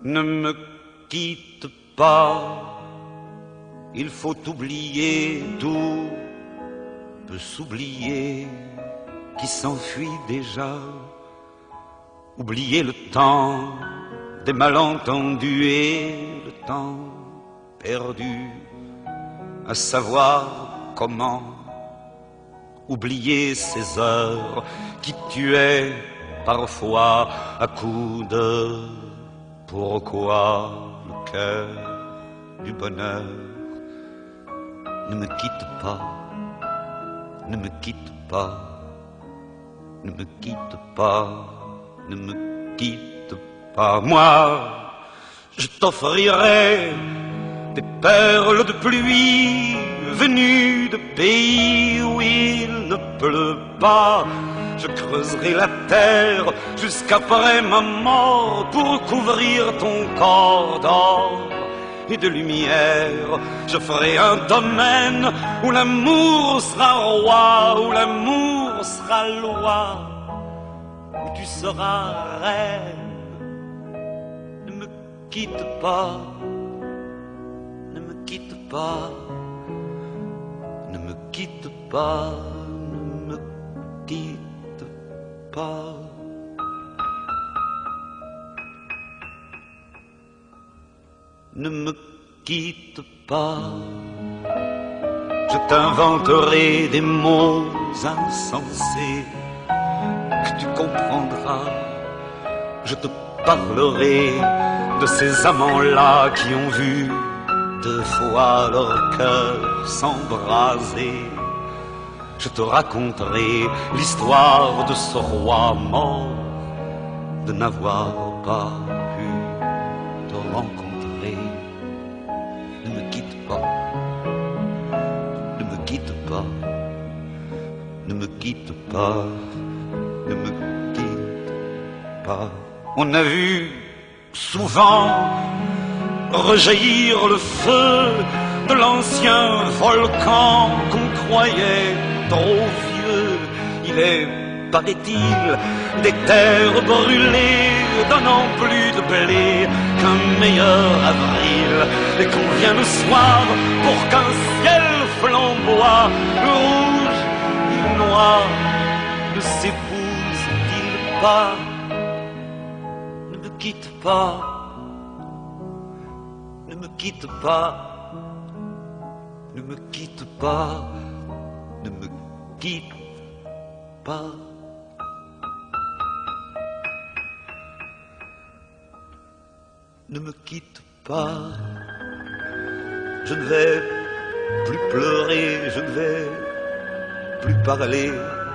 Ne me quitte pas, il faut oublier, tout peut s'oublier qui s'enfuit déjà. Oublier le temps des malentendus et le temps perdu à savoir comment. Oublier ces heures qui tuaient parfois à coups de pourquoi le cœur du bonheur. Ne me quitte pas, ne me quitte pas, ne me quitte pas, ne me quitte pas. Moi, je t'offrirai des perles de pluie venues de pays où il ne pleut pas. Je creuserai la terre jusqu'après ma mort pour couvrir ton corps d'or et de lumière. Je ferai un domaine où l'amour sera roi, où l'amour sera loi, où tu seras reine. Ne me quitte pas, ne me quitte pas, ne me quitte pas, ne me quitte pas. Ne me quitte pas, je t'inventerai des mots insensés que tu comprendras. Je te parlerai de ces amants-là qui ont vu 2 fois leur cœur s'embraser. Je te raconterai l'histoire de ce roi mort, de n'avoir pas pu te rencontrer. Ne me quitte pas, ne me quitte pas, ne me quitte pas, ne me quitte pas. On a vu souvent rejaillir le feu de l'ancien volcan qu'on croyait trop vieux. Il est, paraît-il, des terres brûlées donnant plus de blé qu'un meilleur avril, et qu'on vient le soir pour qu'un ciel flamboie. Le rouge et le noir ne s'épousent-ils pas? Ne me quitte pas, ne me quitte pas, ne me quitte pas, ne me quitte pas. Ne me quitte pas, je ne vais plus pleurer, je ne vais plus parler.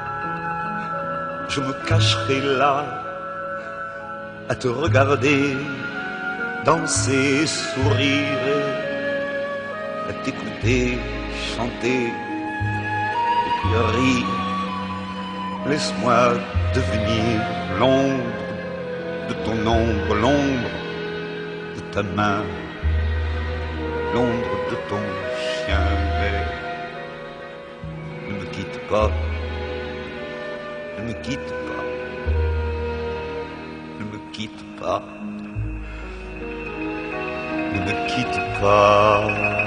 Je me cacherai là à te regarder danser, sourire, à t'écouter chanter et puis rire. Laisse-moi devenir l'ombre de ton ombre, l'ombre de ta main, l'ombre de ton chien. Mais ne me quitte pas, ne me quitte pas, ne me quitte pas, ne me quitte pas.